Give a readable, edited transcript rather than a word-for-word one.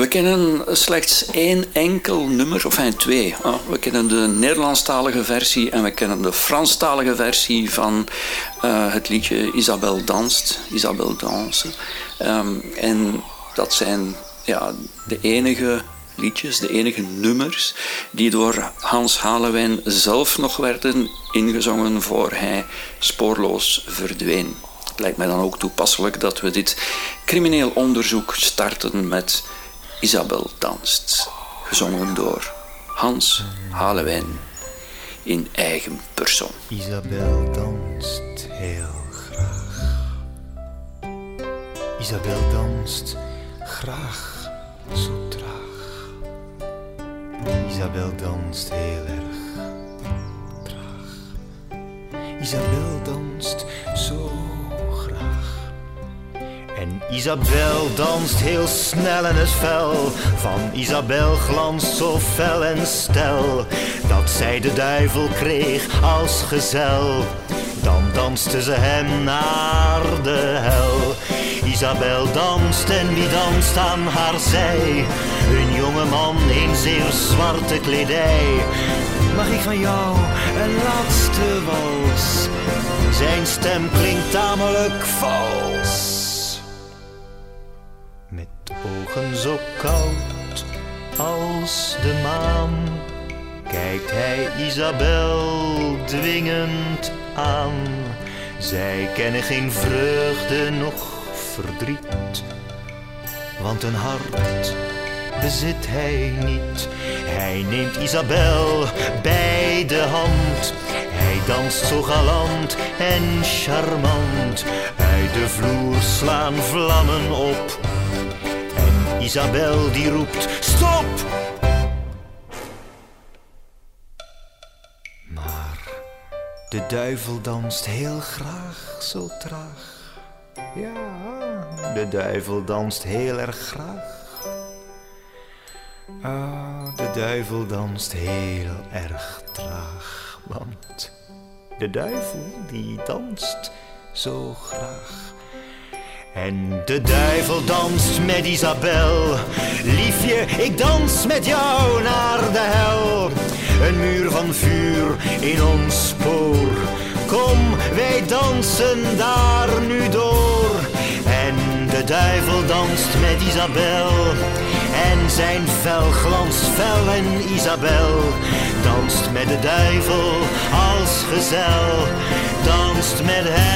We kennen slechts één enkel nummer, of twee. We kennen de Nederlandstalige versie en we kennen de Franstalige versie van het liedje Isabelle danst, Isabelle danse. En dat zijn de enige liedjes, de enige nummers die door Hans Halewijn zelf nog werden ingezongen voor hij spoorloos verdween. Het lijkt mij dan ook toepasselijk dat we dit crimineel onderzoek starten met Isabelle danst, gezongen door Hans Halewijn in eigen persoon. Isabelle danst heel graag. Isabelle danst graag zo traag. Isabelle danst heel erg traag. Isabelle danst zo graag. En Isabelle danst heel snel en het vel van Isabelle glanst zo fel en stel dat zij de duivel kreeg als gezel. Dan danste ze hem naar de hel. Isabelle danst en wie danst aan haar zij? Een jonge man in zeer zwarte kledij. Mag ik van jou een laatste wals? Zijn stem klinkt tamelijk vals. Met ogen zo koud als de maan kijkt hij Isabelle dwingend aan. Zij kennen geen vreugde noch verdriet, want een hart bezit hij niet. Hij neemt Isabelle bij de hand. Hij danst zo galant en charmant. Uit de vloer slaan vlammen op. En Isabelle die roept stop! Maar de duivel danst heel graag zo traag. Ja, de duivel danst heel erg graag. De duivel danst heel erg traag, want de duivel die danst zo graag. En de duivel danst met Isabelle. Liefje, ik dans met jou naar de hel. Een muur van vuur in ons spoor. Kom, wij dansen daar nu door. En de duivel danst met Isabelle. En zijn vel glanst fel en Isabelle danst met de duivel als gezel. Danst met hem.